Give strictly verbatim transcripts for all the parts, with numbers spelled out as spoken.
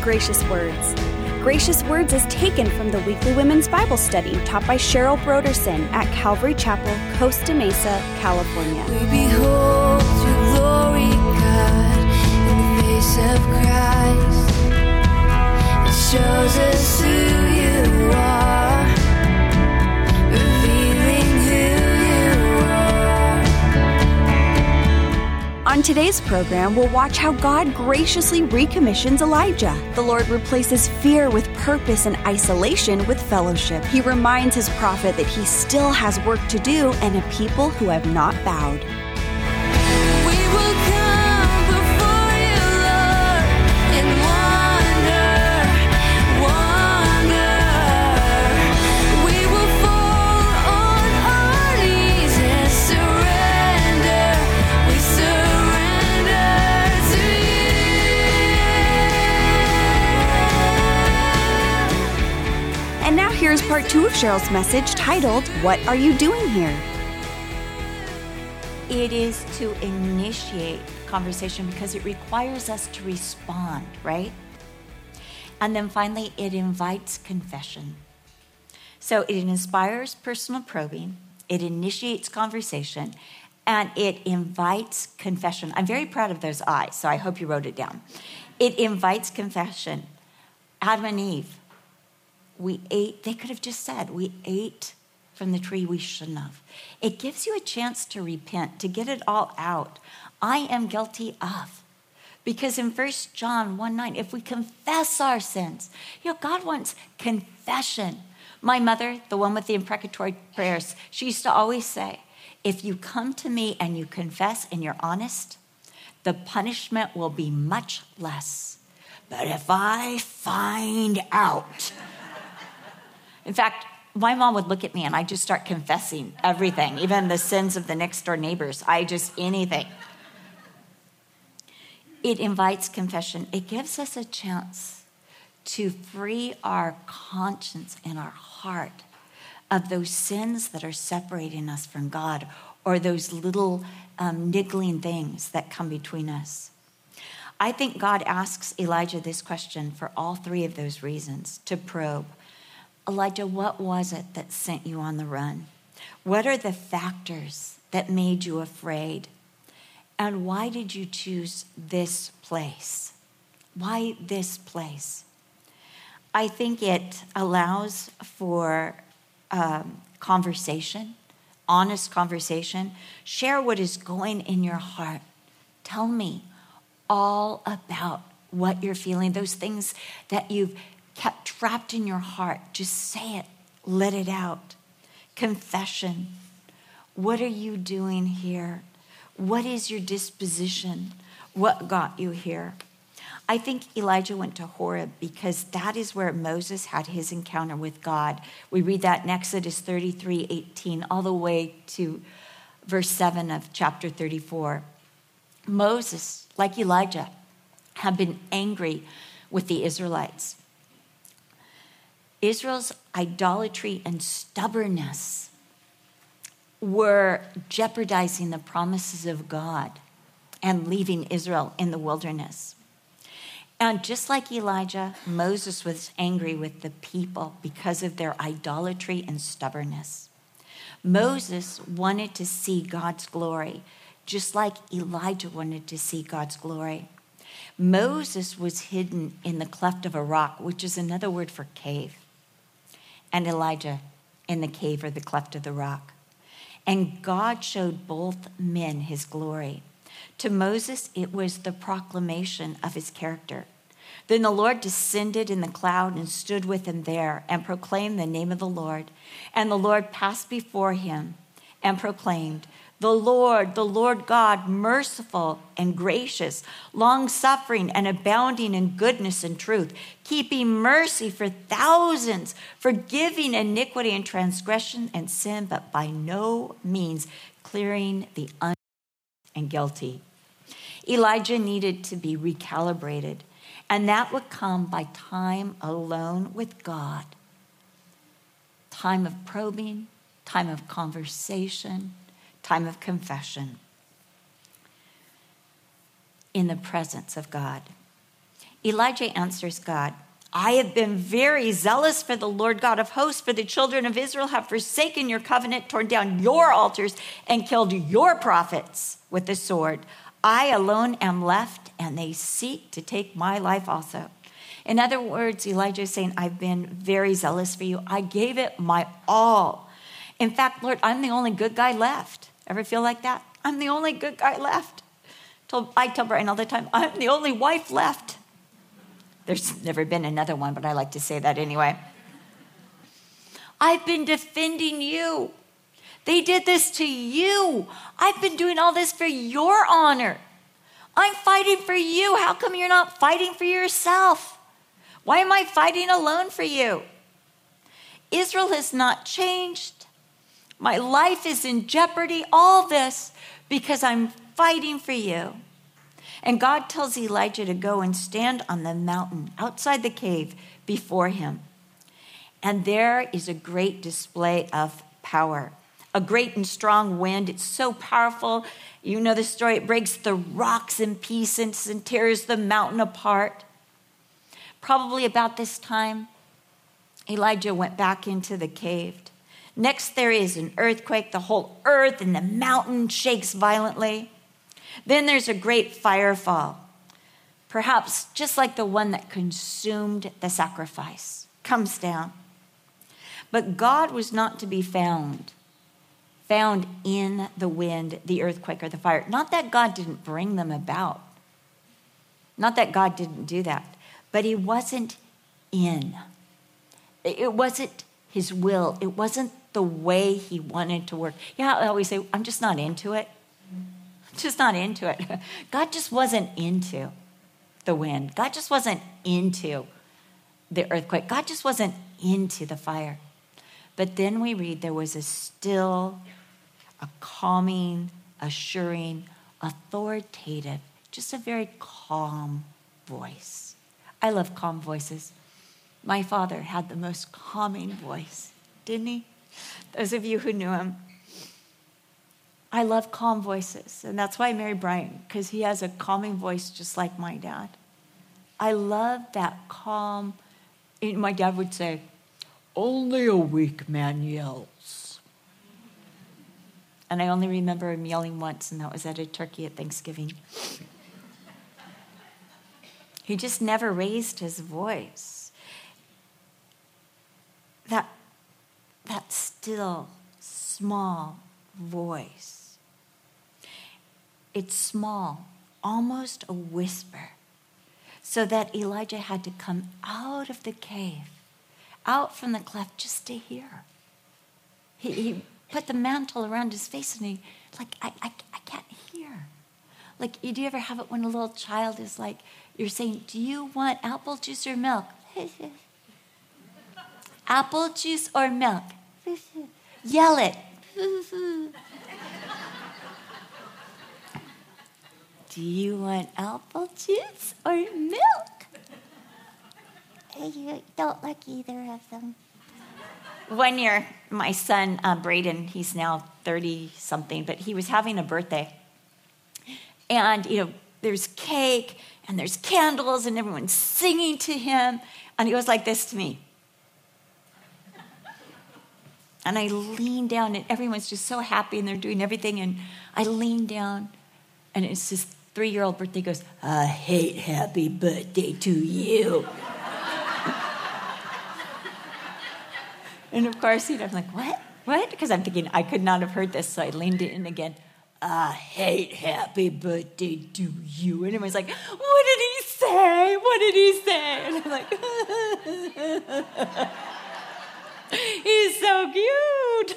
Gracious Words. Gracious Words is taken from the weekly women's Bible study taught by Cheryl Broderson at Calvary Chapel, Costa Mesa, California. We behold your glory, God, in the face of Christ. It shows us who you are, revealing who you are. On today's program, we'll watch how God graciously recommissions Elijah. The Lord replaces fear with purpose and isolation with fellowship. He reminds his prophet that he still has work to do and a people who have not bowed. We will come before you, Lord, in wonder, wonder. We will fall on our knees and surrender. We surrender to you. And now here's part two of Cheryl's message titled, What Are You Doing Here? It is to initiate conversation because it requires us to respond, right? And then finally, it invites confession. So it inspires personal probing, it initiates conversation, and it invites confession. I'm very proud of those I's, so I hope you wrote it down. It invites confession. Adam and Eve, we ate, they could have just said, we ate from the tree we shouldn't have. It gives you a chance to repent, to get it all out. I am guilty of. Because in First John one nine, if we confess our sins, you know, God wants confession. My mother, the one with the imprecatory prayers, she used to always say, if you come to me and you confess and you're honest, the punishment will be much less. But if I find out, in fact, my mom would look at me and I just start confessing everything, even the sins of the next door neighbors. I just, anything. It invites confession. It gives us a chance to free our conscience and our heart of those sins that are separating us from God or those little um, niggling things that come between us. I think God asks Elijah this question for all three of those reasons, to probe. Elijah, what was it that sent you on the run? What are the factors that made you afraid? And why did you choose this place? Why this place? I think it allows for um, conversation, honest conversation. Share what is going in your heart. Tell me all about what you're feeling, those things that you've kept trapped in your heart. Just say it. Let it out. Confession. What are you doing here? What is your disposition? What got you here? I think Elijah went to Horeb because that is where Moses had his encounter with God. We read that in Exodus thirty-three eighteen all the way to verse seven of chapter thirty-four. Moses, like Elijah, had been angry with the Israelites. Israel's idolatry and stubbornness were jeopardizing the promises of God and leaving Israel in the wilderness. And just like Elijah, Moses was angry with the people because of their idolatry and stubbornness. Moses wanted to see God's glory, just like Elijah wanted to see God's glory. Moses was hidden in the cleft of a rock, which is another word for cave. And Elijah in the cave or the cleft of the rock. And God showed both men his glory. To Moses, it was the proclamation of his character. Then the Lord descended in the cloud and stood with him there and proclaimed the name of the Lord. And the Lord passed before him and proclaimed, the Lord, the Lord God, merciful and gracious, long-suffering and abounding in goodness and truth, keeping mercy for thousands, forgiving iniquity and transgression and sin, but by no means clearing the unjust and guilty. Elijah needed to be recalibrated, and that would come by time alone with God. Time of probing, time of conversation, time of confession in the presence of God. Elijah answers God, I have been very zealous for the Lord God of hosts, for the children of Israel have forsaken your covenant, torn down your altars, and killed your prophets with the sword. I alone am left, and they seek to take my life also. In other words, Elijah is saying, I've been very zealous for you. I gave it my all. In fact, Lord, I'm the only good guy left. Ever feel like that? I'm the only good guy left. I tell Brian all the time, I'm the only wife left. There's never been another one, but I like to say that anyway. I've been defending you. They did this to you. I've been doing all this for your honor. I'm fighting for you. How come you're not fighting for yourself? Why am I fighting alone for you? Israel has not changed. My life is in jeopardy. All this because I'm fighting for you. And God tells Elijah to go and stand on the mountain outside the cave before him. And there is a great display of power, a great and strong wind. It's so powerful. You know the story. It breaks the rocks in pieces and tears the mountain apart. Probably about this time, Elijah went back into the cave. Next, there is an earthquake. The whole earth and the mountain shakes violently. Then there's a great firefall, perhaps just like the one that consumed the sacrifice, comes down. But God was not to be found, found in the wind, the earthquake, or the fire. Not that God didn't bring them about. Not that God didn't do that, but he wasn't in. It wasn't his will. It wasn't the way he wanted to work. Yeah, I always say, I'm just not into it. Just not into it. God just wasn't into the wind. God just wasn't into the earthquake. God just wasn't into the fire. But then we read there was a still, a calming, assuring, authoritative, just a very calm voice. I love calm voices. My father had the most calming voice, didn't he? Those of you who knew him. I love calm voices, and that's why I married Brian, because he has a calming voice just like my dad. I love that calm. My dad would say, only a weak man yells. And I only remember him yelling once, and that was at a turkey at Thanksgiving. He just never raised his voice. That, that still, small voice. It's small, almost a whisper, so that Elijah had to come out of the cave, out from the cleft, just to hear. He, he put the mantle around his face, and he, like, I, I, I can't hear. Like, do you ever have it when a little child is like, you're saying, do you want apple juice or milk? Apple juice or milk? Yell it. Do you want apple juice or milk? I don't like either of them. One year, my son, uh, Braden, he's now thirty-something, but he was having a birthday. And, you know, there's cake, and there's candles, and everyone's singing to him. And he goes like this to me. And I lean down, and everyone's just so happy, and they're doing everything. And I lean down, and it's this three-year-old birthday. He goes, I hate happy birthday to you. And of course, you know, I'm like, what? What? Because I'm thinking I could not have heard this, so I leaned in again. I hate happy birthday to you. And everyone's like, what did he say? What did he say? And I'm like, he's so cute.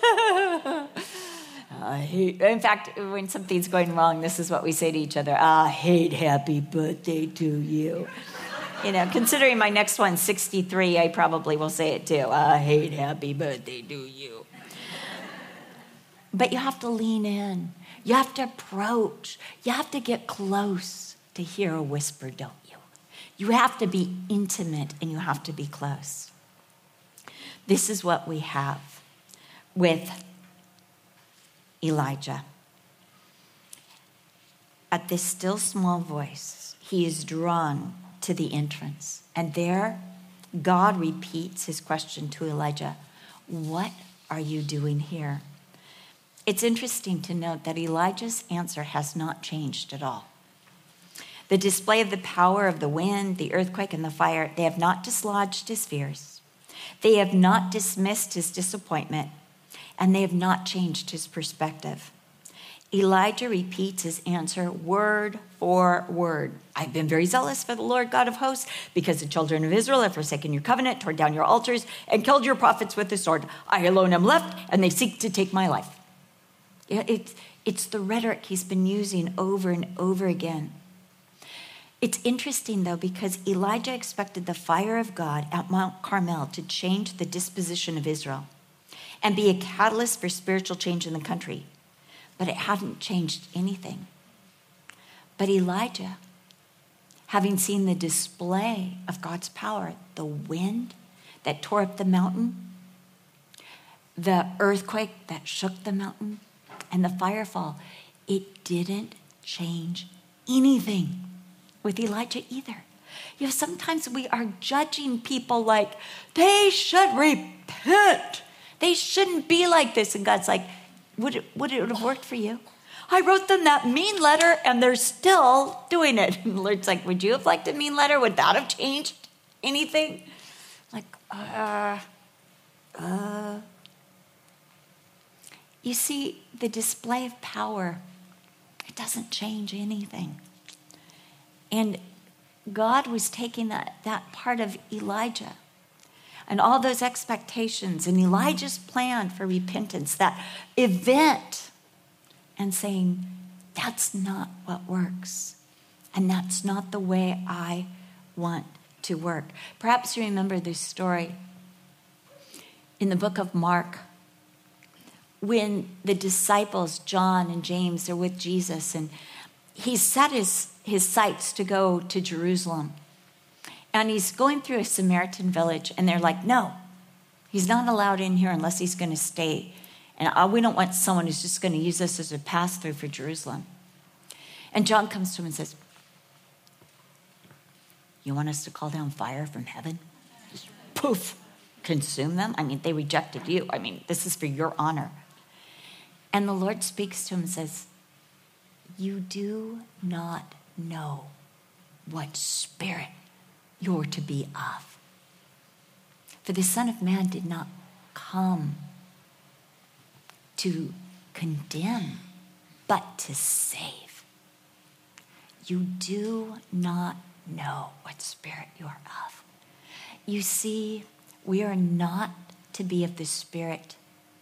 I hate, in fact, when something's going wrong, this is what we say to each other. I hate happy birthday to you. You know, considering my next one's sixty-three, I probably will say it too. I hate happy birthday to you. But you have to lean in. You have to approach. You have to get close to hear a whisper, don't you? You have to be intimate and you have to be close. This is what we have with Elijah. At this still small voice, he is drawn to the entrance. And there, God repeats his question to Elijah, what are you doing here? It's interesting to note that Elijah's answer has not changed at all. The display of the power of the wind, the earthquake, and the fire, they have not dislodged his fears. They have not dismissed his disappointment, and they have not changed his perspective. Elijah repeats his answer word for word. I've been very zealous for the Lord God of hosts because the children of Israel have forsaken your covenant, torn down your altars, and killed your prophets with the sword. I alone am left, and they seek to take my life. It's, it's the rhetoric he's been using over and over again. It's interesting, though, because Elijah expected the fire of God at Mount Carmel to change the disposition of Israel and be a catalyst for spiritual change in the country. But it hadn't changed anything. But Elijah, having seen the display of God's power, the wind that tore up the mountain, the earthquake that shook the mountain, and the firefall, it didn't change anything with Elijah either. You know, sometimes we are judging people like, they should repent. They shouldn't be like this. And God's like, would it, would it have worked for you? I wrote them that mean letter and they're still doing it. And the Lord's like, would you have liked a mean letter? Would that have changed anything? Like, uh, uh. You see, the display of power, it doesn't change anything. And God was taking that, that part of Elijah and all those expectations and Elijah's plan for repentance, that event, and saying, that's not what works. And that's not the way I want to work. Perhaps you remember this story in the book of Mark when the disciples, John and James, are with Jesus and he set his, his sights to go to Jerusalem. And he's going through a Samaritan village, and they're like, no, he's not allowed in here unless he's going to stay. And we don't want someone who's just going to use us as a pass-through for Jerusalem. And John comes to him and says, you want us to call down fire from heaven? Just poof, consume them? I mean, they rejected you. I mean, this is for your honor. And the Lord speaks to him and says, you do not know what spirit you're to be of. For the Son of Man did not come to condemn, but to save. You do not know what spirit you're of. You see, we are not to be of the spirit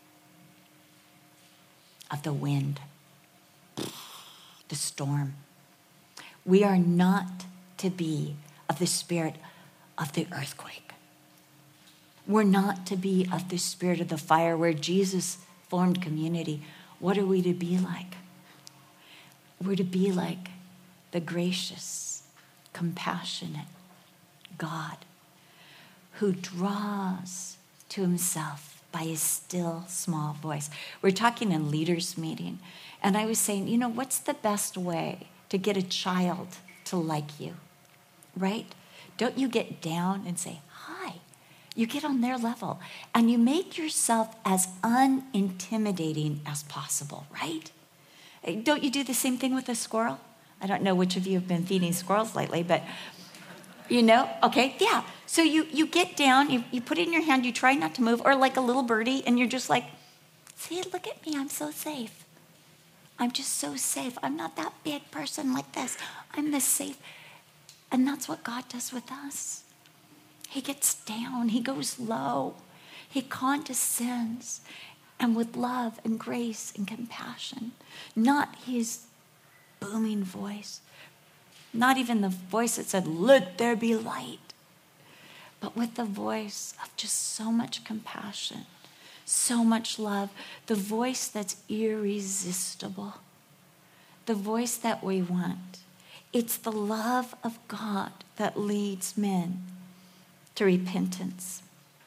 of the wind, the storm. We are not to be of the spirit of the earthquake. We're not to be of the spirit of the fire where Jesus formed community. What are we to be like? We're to be like the gracious, compassionate God who draws to himself by his still small voice. We're talking in leaders meeting, and I was saying, you know, what's the best way to get a child to like you? Right? Don't you get down and say, hi. You get on their level and you make yourself as unintimidating as possible, right? Don't you do the same thing with a squirrel? I don't know which of you have been feeding squirrels lately, but you know, okay, yeah. So you, you get down, you, you put it in your hand, you try not to move, or like a little birdie, and you're just like, see, look at me, I'm so safe. I'm just so safe. I'm not that big person like this. I'm this safe. And that's what God does with us. He gets down. He goes low. He condescends. And with love and grace and compassion, not his booming voice, not even the voice that said, let there be light, but with the voice of just so much compassion, so much love, the voice that's irresistible, the voice that we want. It's the love of God that leads men to repentance.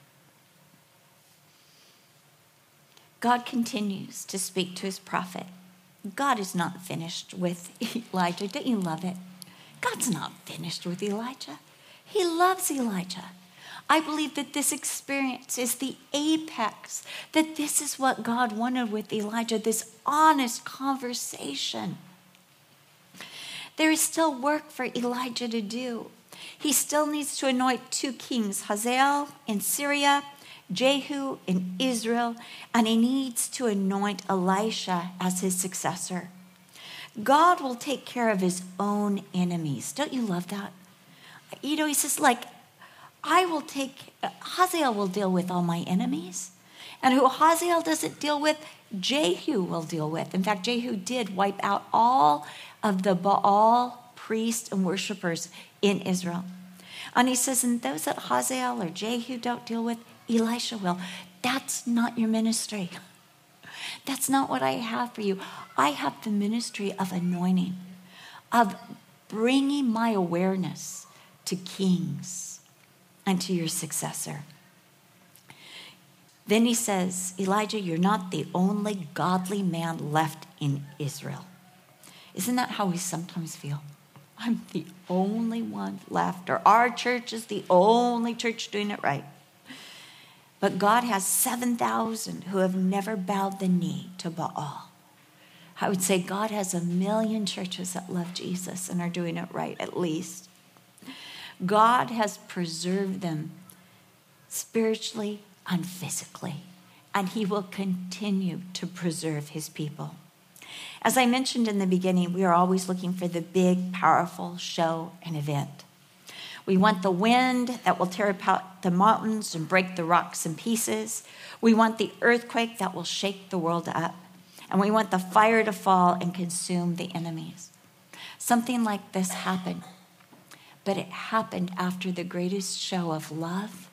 God continues to speak to his prophet. God is not finished with Elijah. Don't you love it? God's not finished with Elijah. He loves Elijah. I believe that this experience is the apex, that this is what God wanted with Elijah, this honest conversation. There is still work for Elijah to do. He still needs to anoint two kings, Hazael in Syria, Jehu in Israel, and he needs to anoint Elisha as his successor. God will take care of his own enemies. Don't you love that? You know, he says, like, I will take, Hazael will deal with all my enemies. And who Hazael doesn't deal with, Jehu will deal with. In fact, Jehu did wipe out all of the Baal priests and worshipers in Israel. And he says, and those that Hazael or Jehu don't deal with, Elisha will. That's not your ministry. That's not what I have for you. I have the ministry of anointing, of bringing my awareness to kings and to your successor. Then he says, Elijah, you're not the only godly man left in Israel. Isn't that how we sometimes feel? I'm the only one left, or our church is the only church doing it right. But God has seven thousand who have never bowed the knee to Baal. I would say God has a million churches that love Jesus and are doing it right, at least. God has preserved them spiritually and physically, and he will continue to preserve his people. As I mentioned in the beginning, we are always looking for the big, powerful show and event. We want the wind that will tear apart the mountains and break the rocks in pieces. We want the earthquake that will shake the world up. And we want the fire to fall and consume the enemies. Something like this happened. But it happened after the greatest show of love,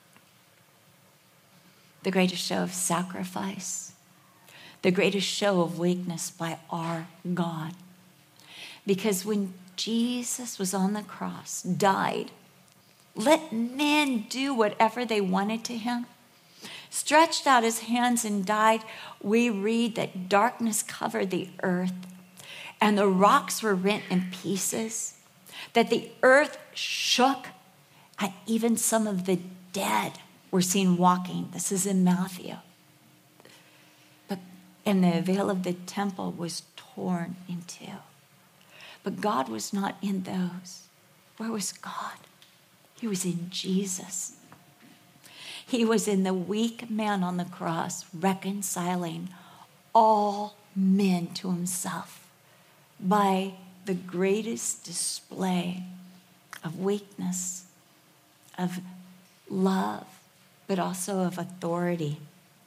the greatest show of sacrifice, the greatest show of weakness by our God. Because when Jesus was on the cross, died, let men do whatever they wanted to him, stretched out his hands and died, we read that darkness covered the earth and the rocks were rent in pieces, that the earth shook, and even some of the dead were seen walking. This is in Matthew. But and the veil of the temple was torn in two. But God was not in those. Where was God? He was in Jesus. He was in the weak man on the cross, reconciling all men to himself by the greatest display of weakness, of love, but also of authority.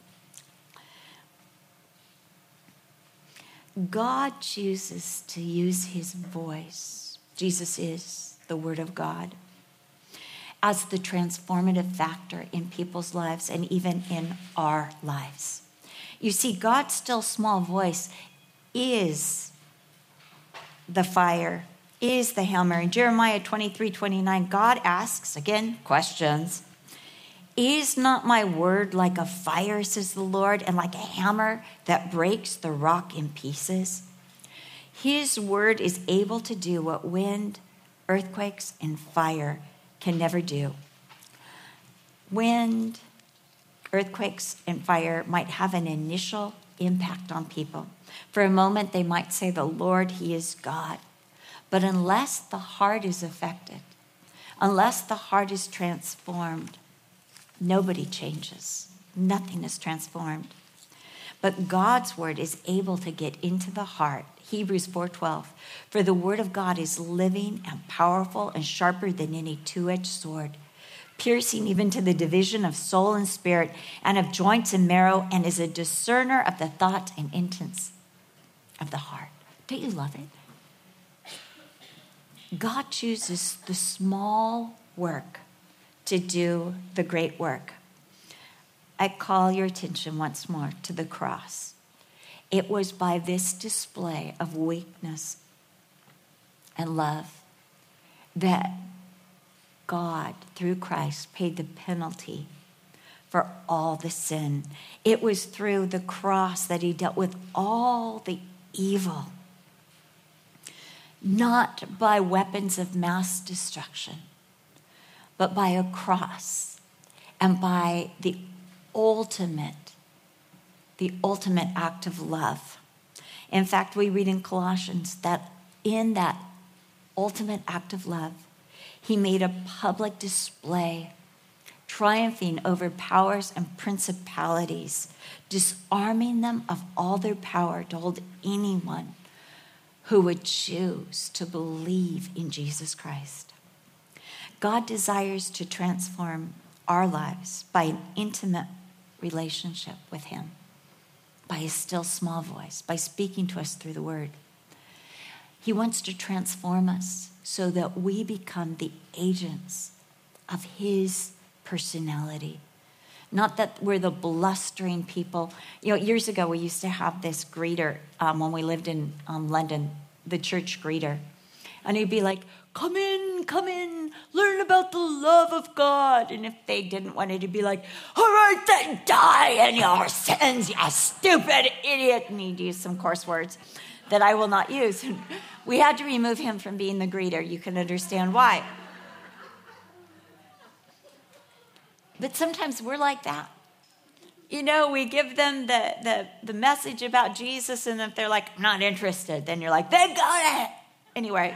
God chooses to use his voice. Jesus is the Word of God as the transformative factor in people's lives and even in our lives. You see, God's still small voice is the fire, is the hammer. In Jeremiah twenty-three twenty-nine, God asks, again, questions. Is not my word like a fire, says the Lord, and like a hammer that breaks the rock in pieces? His word is able to do what wind, earthquakes, and fire can never do. Wind, earthquakes, and fire might have an initial impact on people. For a moment, they might say, the Lord, he is God. But unless the heart is affected, unless the heart is transformed, nobody changes. Nothing is transformed. But God's word is able to get into the heart. Hebrews four twelve. For the word of God is living and powerful and sharper than any two-edged sword, piercing even to the division of soul and spirit and of joints and marrow, and is a discerner of the thoughts and intents of the heart. Don't you love it? God chooses the small work to do the great work. I call your attention once more to the cross. It was by this display of weakness and love that God, through Christ, paid the penalty for all the sin. It was through the cross that he dealt with all the evil. not by weapons of mass destruction, but by a cross and by the ultimate, the ultimate act of love. In fact, we read in Colossians that in that ultimate act of love, he made a public display, triumphing over powers and principalities, disarming them of all their power to hold anyone who would choose to believe in Jesus Christ. God desires to transform our lives by an intimate relationship with him, by his still small voice, by speaking to us through the word. He wants to transform us so that we become the agents of his personality. Not that we're the blustering people. You know, years ago we used to have this greeter um, when we lived in um, London, the church greeter. And he'd be like, come in, come in, learn about the love of God. And if they didn't want it, he'd be like, all right, then die in your sins, you stupid idiot. And he'd use some coarse words that I will not use. We had to remove him from being the greeter. You can understand why. But sometimes we're like that. You know, we give them the, the, the message about Jesus, and if they're like, I'm not interested, then you're like, they got it. Anyway,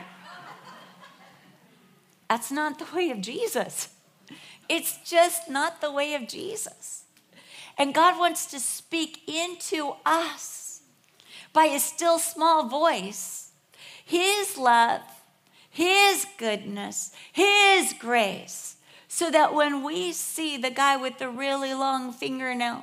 that's not the way of Jesus. It's just not the way of Jesus. And God wants to speak into us by his still small voice, his love, his goodness, his grace, so that when we see the guy with the really long fingernails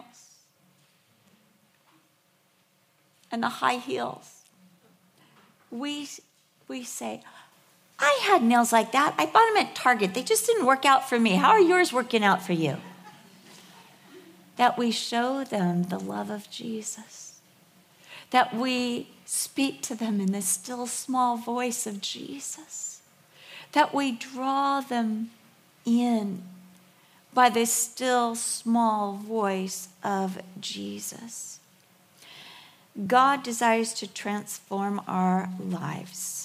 and the high heels, we, we say, I had nails like that. I bought them at Target. They just didn't work out for me. How are yours working out for you? That we show them the love of Jesus. That we speak to them in the still small voice of Jesus. That we draw them in by the still small voice of Jesus. God desires to transform our lives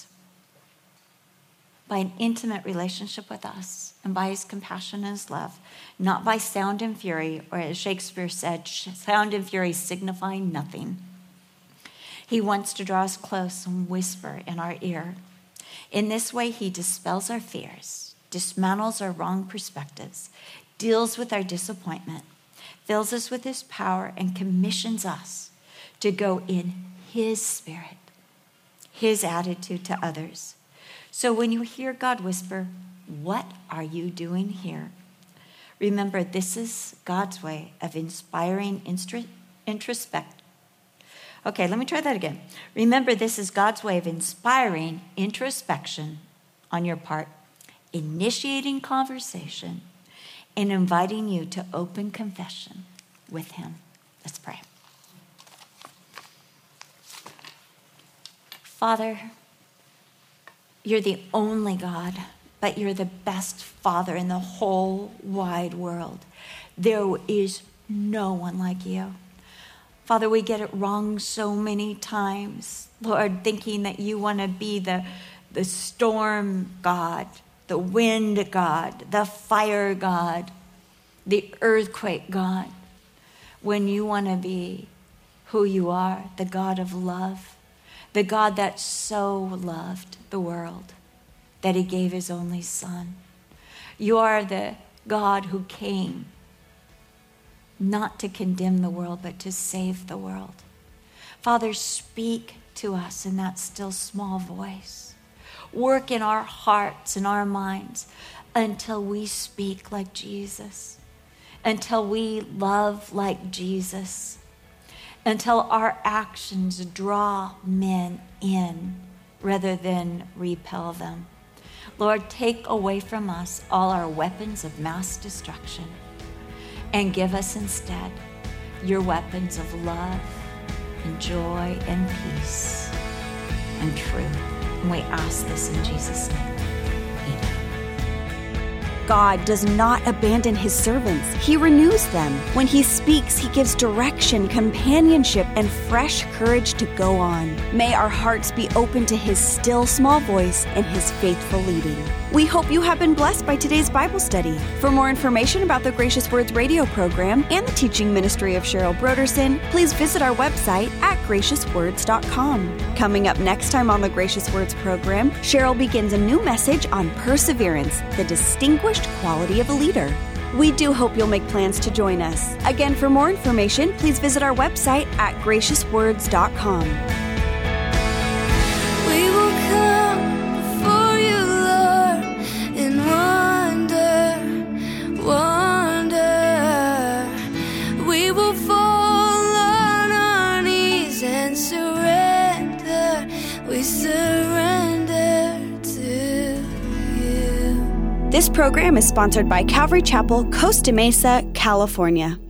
by an intimate relationship with us and by his compassion and his love, not by sound and fury, or as Shakespeare said, sound and fury signifying nothing. He wants to draw us close and whisper in our ear. In this way, he dispels our fears, dismantles our wrong perspectives, deals with our disappointment, fills us with his power, and commissions us to go in his spirit, his attitude to others. So when you hear God whisper, what are you doing here? Remember, this is God's way of inspiring introspection. Okay, let me try that again. Remember, this is God's way of inspiring introspection on your part, initiating conversation, and inviting you to open confession with him. Let's pray. Father, you're the only God, but you're the best Father in the whole wide world. There is no one like you. Father, we get it wrong so many times, Lord, thinking that you want to be the, the storm God, the wind God, the fire God, the earthquake God, when you want to be who you are, the God of love, the God that so loved the world that he gave his only son. You are the God who came not to condemn the world, but to save the world. Father, speak to us in that still small voice. Work in our hearts and our minds until we speak like Jesus, until we love like Jesus, until our actions draw men in rather than repel them. Lord, take away from us all our weapons of mass destruction and give us instead your weapons of love and joy and peace and truth. And we ask this in Jesus' name. Amen. God does not abandon his servants. He renews them. When he speaks, he gives direction, companionship, and fresh courage to go on. May our hearts be open to his still small voice and his faithful leading. We hope you have been blessed by today's Bible study. For more information about the Gracious Words radio program and the teaching ministry of Cheryl Broderson, please visit our website at gracious words dot com. Coming up next time on the Gracious Words program, Cheryl begins a new message on perseverance, the distinguished quality of a leader. We do hope you'll make plans to join us. Again, for more information, please visit our website at gracious words dot com. We will come before you, Lord, in wonder, wonder. We will fall on our knees and surrender. We surrender to you. This program is sponsored by Calvary Chapel, Costa Mesa, California.